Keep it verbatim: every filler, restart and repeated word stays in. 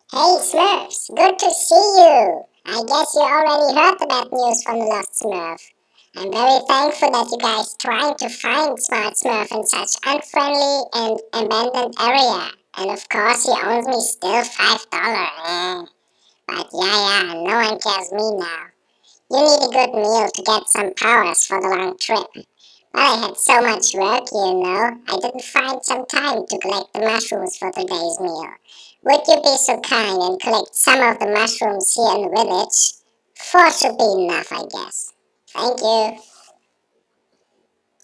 Hey Smurfs, good to see you! I guess you already heard the bad news from the Lost Smurf. I'm very thankful that you guys trying to find Smart Smurf in such unfriendly and abandoned area. And of course he owes me still five dollars. Eh. But yeah, yeah, no one cares me now. You need a good meal to get some powers for the long trip. Well, I had so much work, you know, I didn't find some time to collect the mushrooms for today's meal. Would you be so kind and collect some of the mushrooms here in the village? Four should be enough, I guess. Thank you.